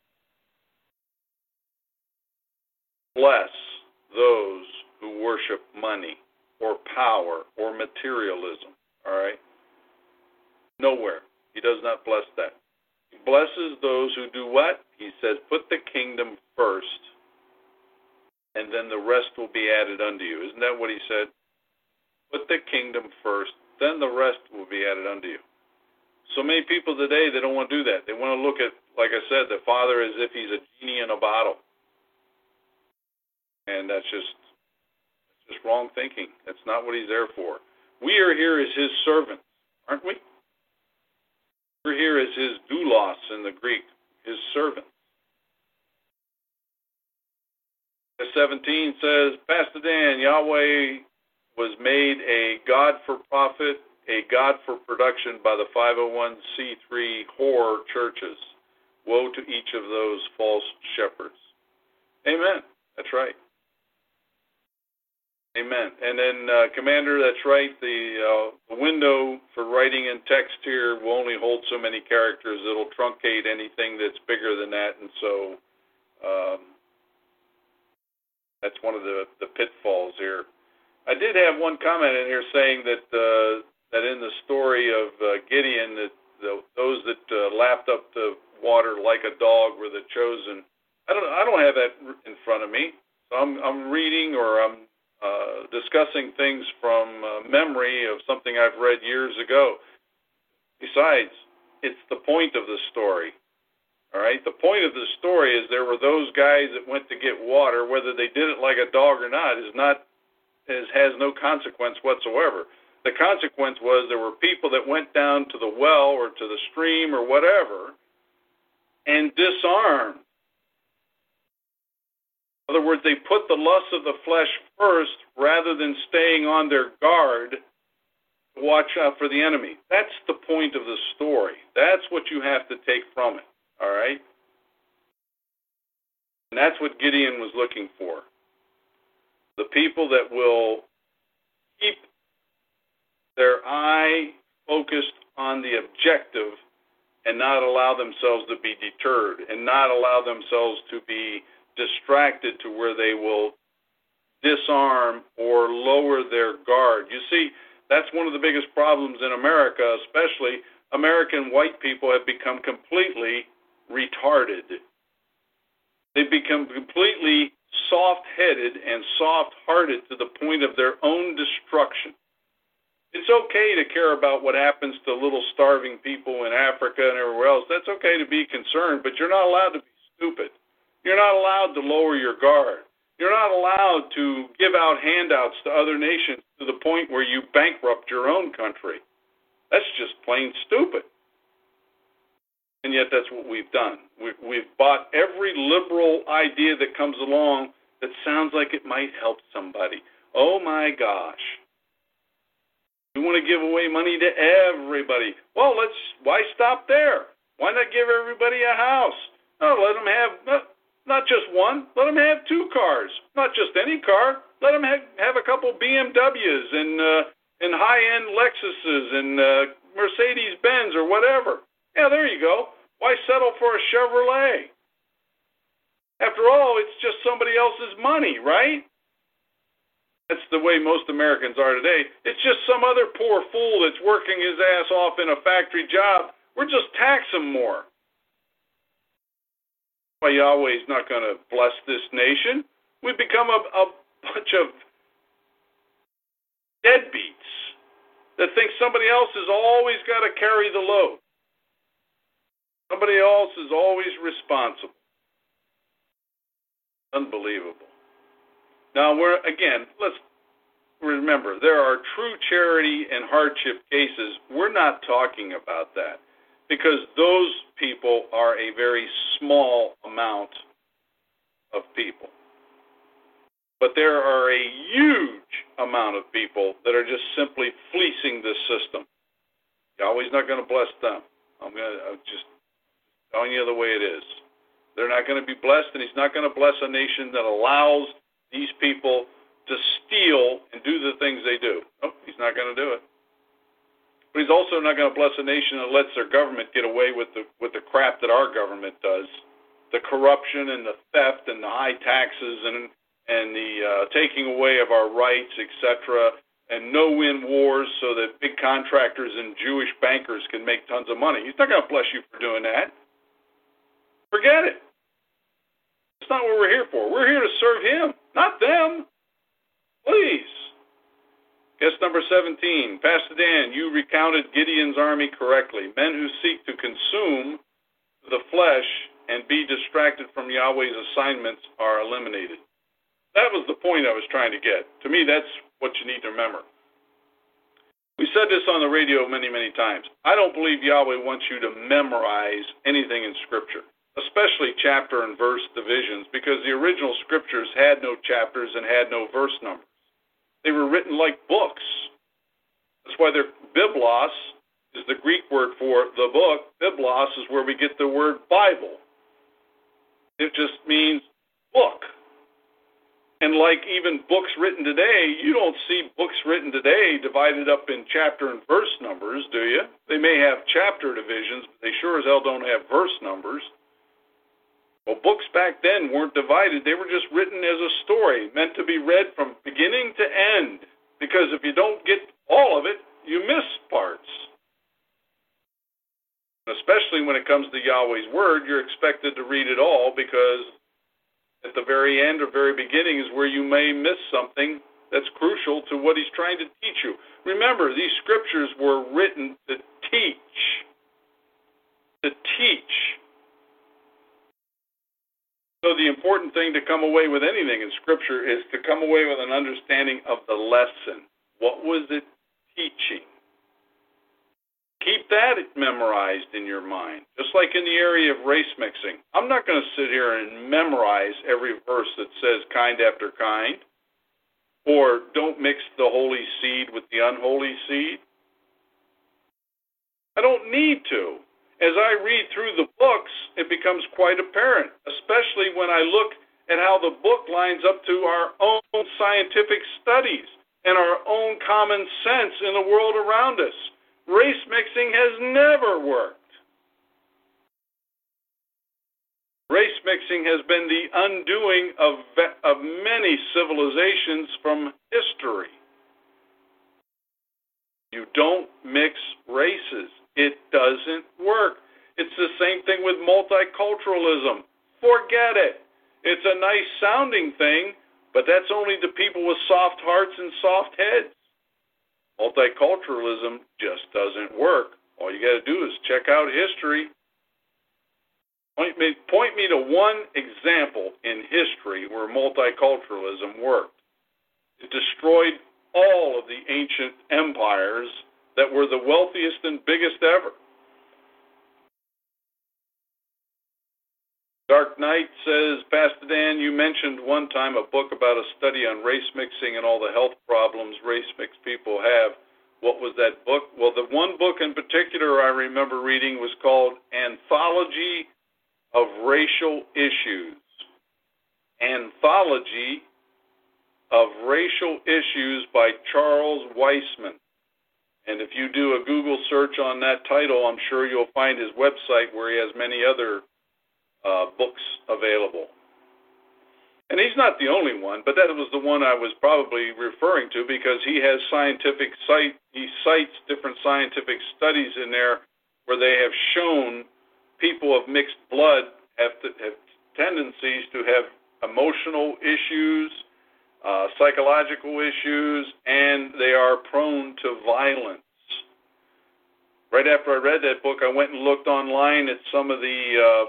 bless those who worship money or power or materialism. All right? Nowhere. He does not bless that. He blesses those who do what? He says, put the kingdom first, and then the rest will be added unto you. Isn't that what he said? Put the kingdom first, then the rest will be added unto you. So many people today, they don't want to do that. They want to look at, like I said, the Father as if he's a genie in a bottle. And that's just, that's just wrong thinking. That's not what he's there for. We are here as his servants, aren't we? We're here as his doulos in the Greek, his servants. Verse seventeen says, Pastor Dan, Yahweh was made a God for profit, a God for production by the five oh one c three whore churches. Woe to each of those false shepherds. Amen. That's right. Amen. And then, uh, Commander, that's right. The, uh, the window for writing in text here will only hold so many characters. It'll truncate anything that's bigger than that. And so um, that's one of the, the pitfalls here. I did have one comment in here saying that uh, that in the story of uh, Gideon, that the, those that uh, lapped up the water like a dog were the chosen. I don't I don't have that in front of me. So I'm I'm reading or I'm uh, discussing things from uh, memory of something I've read years ago. Besides, it's the point of the story. All right, the point of the story is there were those guys that went to get water. Whether they did it like a dog or not is not is has no consequence whatsoever. The consequence was there were people that went down to the well or to the stream or whatever and disarmed. In other words, they put the lust of the flesh first rather than staying on their guard to watch out for the enemy. That's the point of the story. That's what you have to take from it, all right? And that's what Gideon was looking for. The people that will keep their eye focused on the objective and not allow themselves to be deterred and not allow themselves to be distracted to where they will disarm or lower their guard. You see, that's one of the biggest problems in America, especially American white people have become completely retarded. They've become completely soft-headed and soft-hearted to the point of their own destruction. It's okay to care about what happens to little starving people in Africa and everywhere else. That's okay to be concerned, but you're not allowed to be stupid. You're not allowed to lower your guard. You're not allowed to give out handouts to other nations to the point where you bankrupt your own country. That's just plain stupid. And yet that's what we've done. We've bought every liberal idea that comes along that sounds like it might help somebody. Oh, my gosh. We want to give away money to everybody. Well, let's. Why stop there? Why not give everybody a house? No, let them have not, not just one. Let them have two cars. Not just any car. Let them have, have a couple B M Ws and uh, and high-end Lexuses and uh, Mercedes-Benz or whatever. Yeah, there you go. Why settle for a Chevrolet? After all, it's just somebody else's money, right? That's the way most Americans are today. It's just some other poor fool that's working his ass off in a factory job. We're just tax him more. Well, Yahweh's not going to bless this nation. We've become a, a bunch of deadbeats that think somebody else has always got to carry the load. Somebody else is always responsible. Unbelievable. Now, we're again, let's remember, there are true charity and hardship cases. We're not talking about that because those people are a very small amount of people. But there are a huge amount of people that are just simply fleecing this system. Yahweh's not going to bless them. I'm going to I'm just telling you the way it is. They're not going to be blessed, and he's not going to bless a nation that allows these people to steal and do the things they do. Nope, he's not going to do it. But he's also not going to bless a nation that lets their government get away with the with the crap that our government does, the corruption and the theft and the high taxes and and the uh, taking away of our rights, et cetera, and no-win wars so that big contractors and Jewish bankers can make tons of money. He's not going to bless you for doing that. Forget it. That's not what we're here for. We're here to serve him, not them. Please. Guest number seventeen. Pastor Dan, you recounted Gideon's army correctly. Men who seek to consume the flesh and be distracted from Yahweh's assignments are eliminated. That was the point I was trying to get. To me, that's what you need to remember. We said this on the radio many, many times. I don't believe Yahweh wants you to memorize anything in Scripture, especially chapter and verse divisions, because the original Scriptures had no chapters and had no verse numbers. They were written like books. That's why they're Biblos is the Greek word for the book. Biblos is where we get the word Bible. It just means book. And like even books written today, you don't see books written today divided up in chapter and verse numbers, do you? They may have chapter divisions, but they sure as hell don't have verse numbers. Well, books back then weren't divided. They were just written as a story, meant to be read from beginning to end. Because if you don't get all of it, you miss parts. Especially when it comes to Yahweh's Word, you're expected to read it all, because at the very end or very beginning is where you may miss something that's crucial to what he's trying to teach you. Remember, these scriptures were written to teach. To teach. So the important thing to come away with anything in Scripture is to come away with an understanding of the lesson. What was it teaching? Keep that memorized in your mind. Just like in the area of race mixing. I'm not going to sit here and memorize every verse that says kind after kind, or don't mix the holy seed with the unholy seed. I don't need to. As I read through the books, it becomes quite apparent, especially when I look at how the book lines up to our own scientific studies and our own common sense in the world around us. Race mixing has never worked. Race mixing has been the undoing of, of many civilizations from history. You don't mix races. It doesn't work. It's the same thing with multiculturalism. Forget it. It's a nice sounding thing, but that's only to people with soft hearts and soft heads. Multiculturalism just doesn't work. All you got to do is check out history. Point me, point me to one example in history where multiculturalism worked. It destroyed all of the ancient empires that were the wealthiest and biggest ever. Dark Knight says, Pastor Dan, you mentioned one time a book about a study on race mixing and all the health problems race mixed people have. What was that book? Well, the one book in particular I remember reading was called Anthology of Racial Issues. Anthology of Racial Issues by Charles Weisman. And if you do a Google search on that title, I'm sure you'll find his website where he has many other uh, books available. And he's not the only one, but that was the one I was probably referring to, because he has scientific cite, he cites different scientific studies in there where they have shown people of mixed blood have, to, have tendencies to have emotional issues, Uh, psychological issues, and they are prone to violence. Right after I read that book, I went and looked online at some of the uh,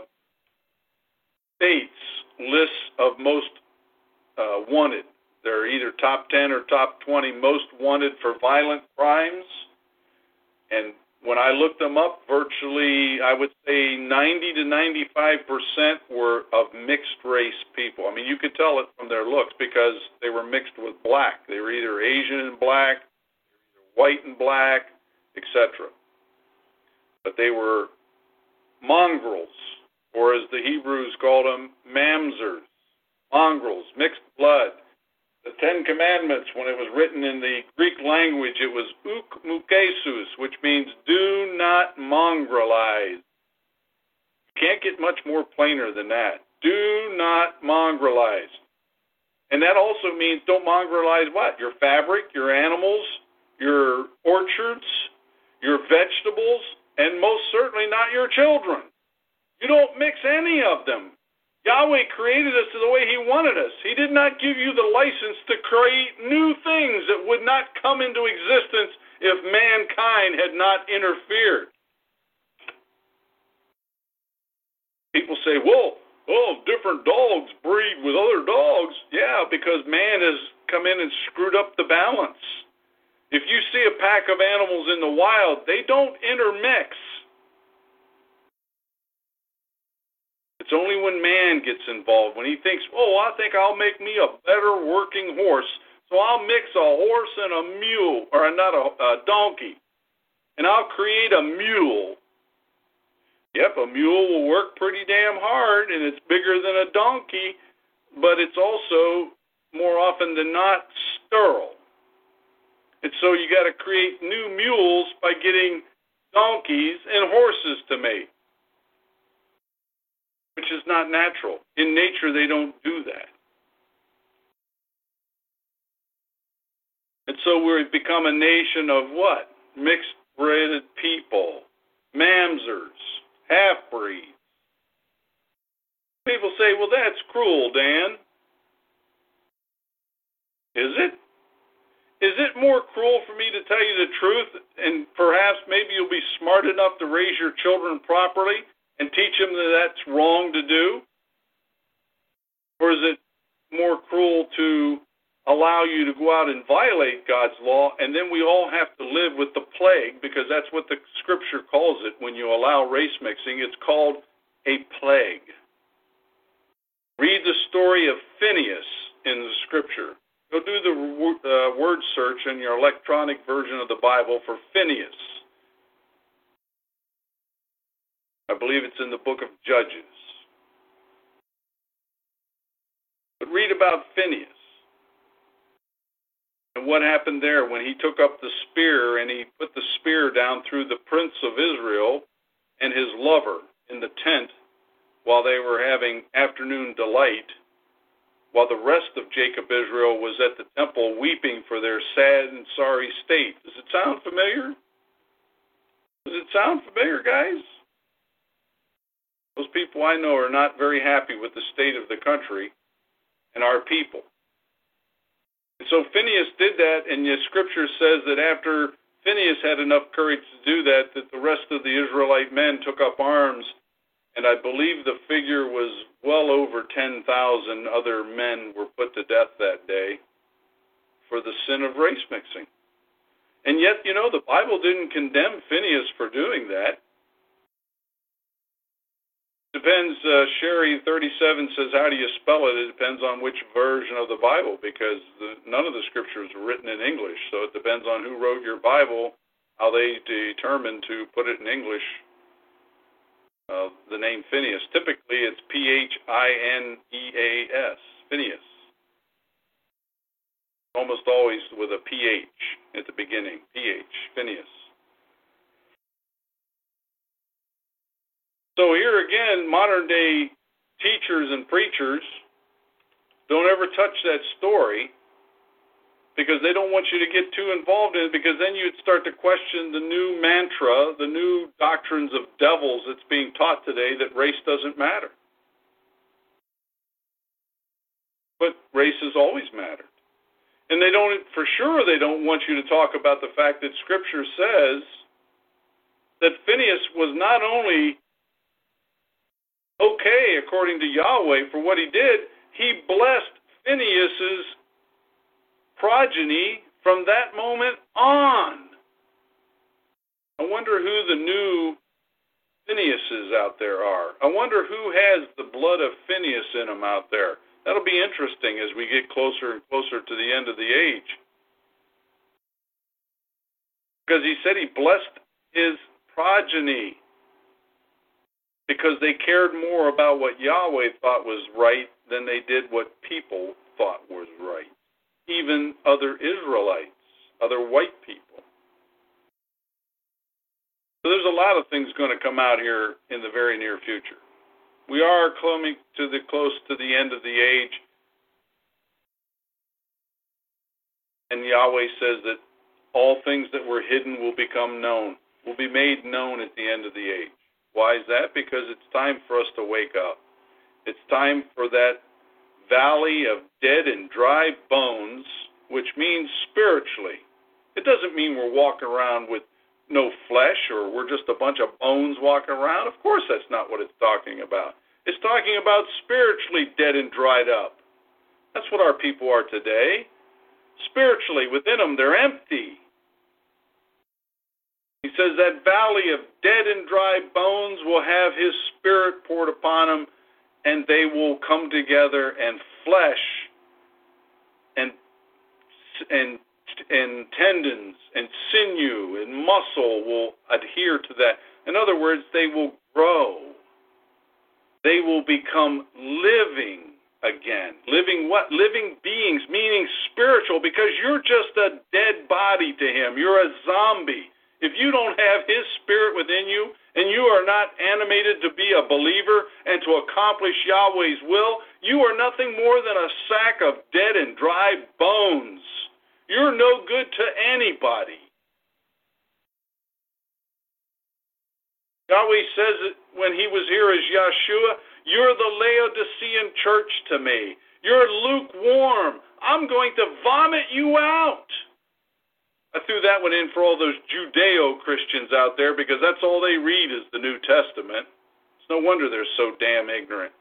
states' lists of most uh, wanted. They're either top ten or top twenty most wanted for violent crimes. And when I looked them up, virtually, I would say ninety to ninety-five percent were of mixed race people. I mean, you could tell it from their looks because they were mixed with black. They were either Asian and black, either white and black, et cetera. But they were mongrels, or as the Hebrews called them, mamzers, mongrels, mixed blood. The Ten Commandments, when it was written in the Greek language, it was uk mukesus, which means do not mongrelize. You can't get much more plainer than that. Do not mongrelize. And that also means don't mongrelize what? Your fabric, your animals, your orchards, your vegetables, and most certainly not your children. You don't mix any of them. Yahweh created us the way He wanted us. He did not give you the license to create new things that would not come into existence if mankind had not interfered. People say, well, oh, different dogs breed with other dogs. Yeah, because man has come in and screwed up the balance. If you see a pack of animals in the wild, they don't intermix. It's only when man gets involved, when he thinks, oh, I think I'll make me a better working horse, so I'll mix a horse and a mule, or not a, a donkey, and I'll create a mule. Yep, a mule will work pretty damn hard, and it's bigger than a donkey, but it's also, more often than not, sterile. And so you got to create new mules by getting donkeys and horses to mate, which is not natural. In nature, they don't do that. And so we've become a nation of what? mixed-bred people, mamzers, half-breeds. People say, well, that's cruel, Dan. Is it? Is it more cruel for me to tell you the truth, and perhaps maybe you'll be smart enough to raise your children properly and teach them that that's wrong to do? Or is it more cruel to allow you to go out and violate God's law, and then we all have to live with the plague, because that's what the Scripture calls it when you allow race mixing. It's called a plague. Read the story of Phineas in the Scripture. Go do the uh, word search in your electronic version of the Bible for Phineas. I believe it's in the book of Judges. But read about Phineas and what happened there when he took up the spear and he put the spear down through the prince of Israel and his lover in the tent while they were having afternoon delight, while the rest of Jacob Israel was at the temple weeping for their sad and sorry state. Does it sound familiar? Does it sound familiar, guys? Those people I know are not very happy with the state of the country and our people. And so Phineas did that, and the Scripture says that after Phineas had enough courage to do that, that the rest of the Israelite men took up arms. And I believe the figure was well over ten thousand other men were put to death that day for the sin of race mixing. And yet, you know, the Bible didn't condemn Phineas for doing that. Depends, uh, Sherry thirty-seven says, how do you spell it? It depends on which version of the Bible, because the, none of the Scriptures are written in English. So it depends on who wrote your Bible, how they determined to put it in English. Uh, the name Phineas. Typically, it's P H I N E A S, Phineas. Almost always with a P H at the beginning, P H, Phineas. So here again, modern-day teachers and preachers don't ever touch that story, because they don't want you to get too involved in it, because then you'd start to question the new mantra, the new doctrines of devils that's being taught today, that race doesn't matter. But race has always mattered. And they don't, for sure, they don't want you to talk about the fact that Scripture says that Phineas was not only okay, according to Yahweh, for what he did, he blessed Phineas's progeny from that moment on. I wonder who the new Phineases out there are. I wonder who has the blood of Phineas in them out there. That'll be interesting as we get closer and closer to the end of the age. Because he said he blessed his progeny because they cared more about what Yahweh thought was right than they did what people thought was right. Even other Israelites, other white people. So there's a lot of things going to come out here in the very near future. We are coming to the close to the end of the age. And Yahweh says that all things that were hidden will become known, will be made known at the end of the age. Why is that? Because it's time for us to wake up. It's time for that valley of dead and dry bones, which means spiritually. It doesn't mean we're walking around with no flesh or we're just a bunch of bones walking around. Of course that's not what it's talking about. It's talking about spiritually dead and dried up. That's what our people are today. Spiritually, within them, they're empty. He says that valley of dead and dry bones will have his spirit poured upon them, and they will come together, and flesh and and and tendons and sinew and muscle will adhere to that. In other words, they will grow. They will become living again. Living what? Living beings, meaning spiritual, because you're just a dead body to him. You're a zombie. If you don't have his spirit within you, and you are not animated to be a believer and to accomplish Yahweh's will, you are nothing more than a sack of dead and dry bones. You're no good to anybody. Yahweh says it when he was here as Yeshua, you're the Laodicean church to me. You're lukewarm. I'm going to vomit you out. I threw that one in for all those Judeo-Christians out there because that's all they read is the New Testament. It's no wonder they're so damn ignorant.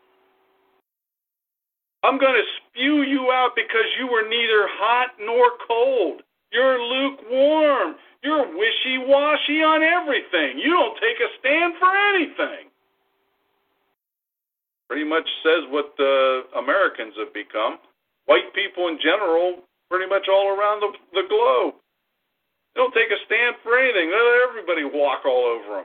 I'm going to spew you out because you were neither hot nor cold. You're lukewarm. You're wishy-washy on everything. You don't take a stand for anything. Pretty much says what the Americans have become. White people in general, pretty much all around the, the globe. They don't take a stand for anything. They let everybody walk all over them.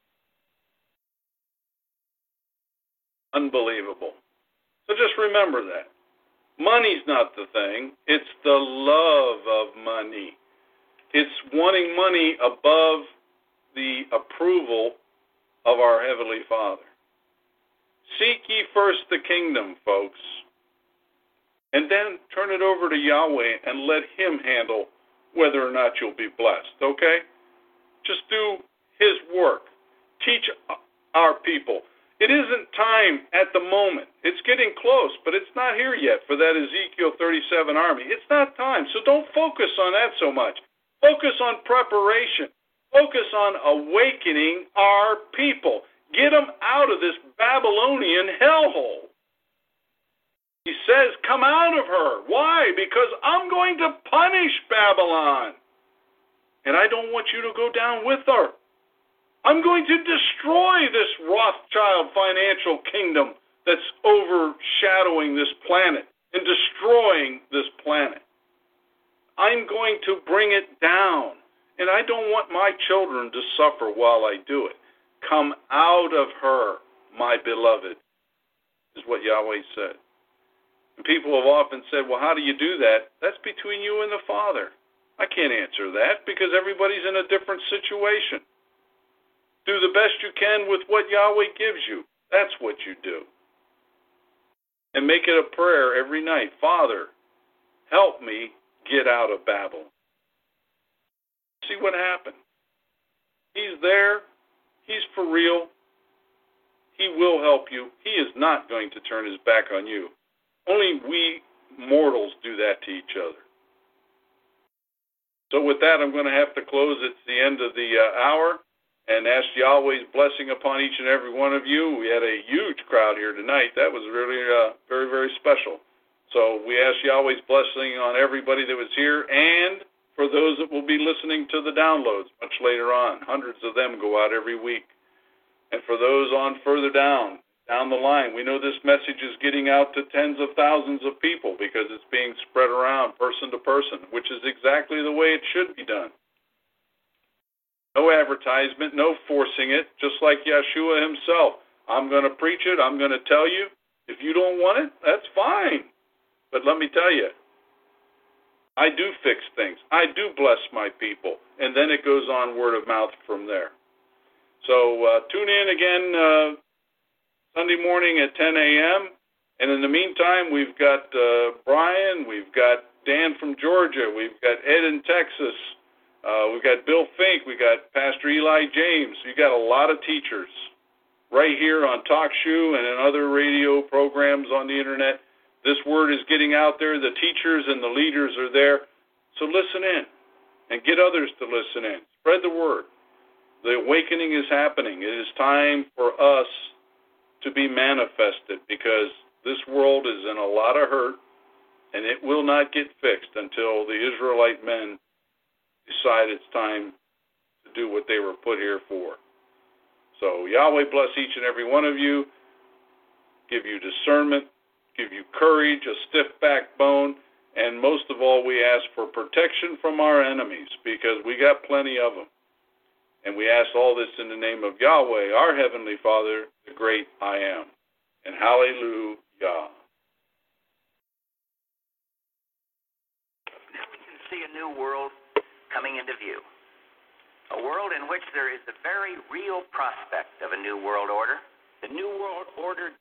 Unbelievable. So just remember that. Money's not the thing. It's the love of money. It's wanting money above the approval of our Heavenly Father. Seek ye first the kingdom, folks, and then turn it over to Yahweh and let Him handle whether or not you'll be blessed, okay? Just do His work. Teach our people. It isn't time at the moment. It's getting close, but it's not here yet for that Ezekiel thirty-seven army. It's not time, so don't focus on that so much. Focus on preparation. Focus on awakening our people. Get them out of this Babylonian hellhole. He says, come out of her. Why? Because I'm going to punish Babylon. And I don't want you to go down with her. I'm going to destroy this Rothschild financial kingdom that's overshadowing this planet and destroying this planet. I'm going to bring it down. And I don't want my children to suffer while I do it. Come out of her, my beloved, is what Yahweh said. And people have often said, well, how do you do that? That's between you and the Father. I can't answer that because everybody's in a different situation. Do the best you can with what Yahweh gives you. That's what you do. And make it a prayer every night. Father, help me get out of Babylon. See what happened. He's there. He's for real. He will help you. He is not going to turn his back on you. Only we mortals do that to each other. So with that, I'm going to have to close. It's the end of the uh, hour and ask Yahweh's blessing upon each and every one of you. We had a huge crowd here tonight. That was really uh, very, very special. So we ask Yahweh's blessing on everybody that was here and for those that will be listening to the downloads much later on. Hundreds of them go out every week. And for those on further down, down the line, we know this message is getting out to tens of thousands of people because it's being spread around person to person, which is exactly the way it should be done. No advertisement, no forcing it, just like Yeshua himself. I'm going to preach it. I'm going to tell you. If you don't want it, that's fine. But let me tell you, I do fix things. I do bless my people. And then it goes on word of mouth from there. So uh, tune in again uh, Sunday morning at ten a.m. And in the meantime, we've got uh, Brian, we've got Dan from Georgia, we've got Ed in Texas, uh, we've got Bill Fink, we've got Pastor Eli James. You've got a lot of teachers right here on TalkShoe and in other radio programs on the internet. This word is getting out there. The teachers and the leaders are there. So listen in and get others to listen in. Spread the word. The awakening is happening. It is time for us to be manifested because this world is in a lot of hurt and it will not get fixed until the Israelite men decide it's time to do what they were put here for. So Yahweh bless each and every one of you, give you discernment, give you courage, a stiff backbone, and most of all, we ask for protection from our enemies because we got plenty of them. And we ask all this in the name of Yahweh, our Heavenly Father, the great I Am. And hallelujah. Now we can see a new world coming into view. A world in which there is a very real prospect of a new world order. The new world order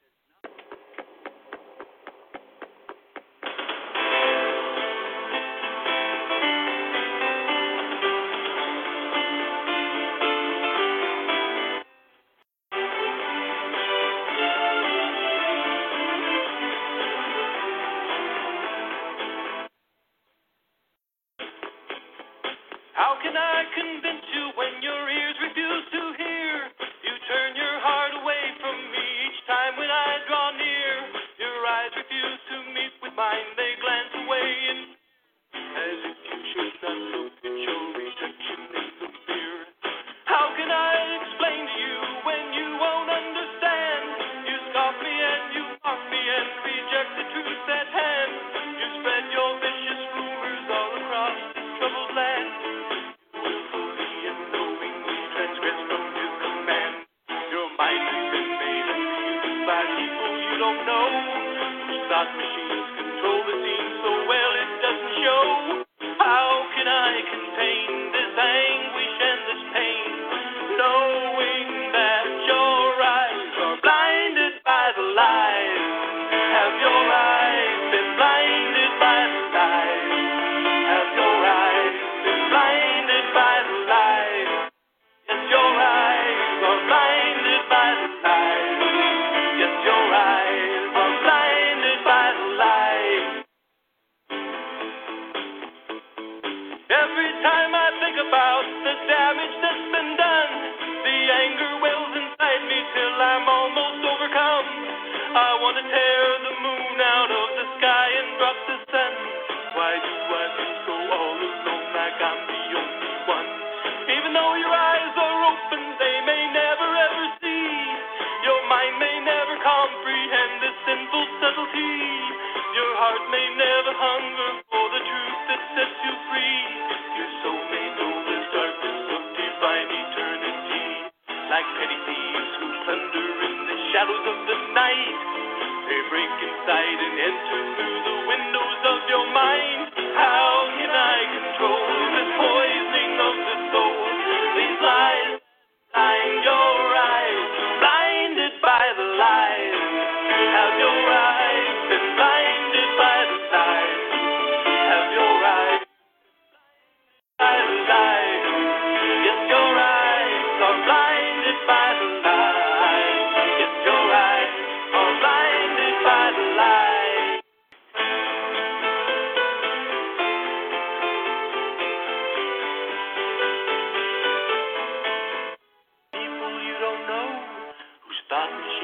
slot machines control the scene so well it doesn't show. How can I contain this anguish and this pain, knowing that your eyes are blinded by the lies? Have your eyes been blinded by the lies? Have your eyes been blinded by the lies? Yes, your eyes are blinded by the lies. Yes, your eyes are blinded by the lies. Every time I think about the damage that's been done, the anger wells inside me till I'm almost overcome. I want to tear the moon out of the sky and drop the sun. Why do I feel so all alone, like I'm the only one? Even though your eyes are open, they may never ever see. Your mind may never comprehend the sinful subtlety. Your heart may never hunger for the truth that sets you free. Your soul may know the darkness of divine eternity. Like petty thieves who plunder in the shadows of the night, they break inside and enter through the windows of your mind. How can I control this poisoning of the soul? These lies blind your eyes, blinded by the lies. Have your eyes been blinded by the lies? Have your eyes by the lies? Yes, your eyes are blinded by the lies. Yes, your eyes are blinded by the lies. People you don't know, whose thought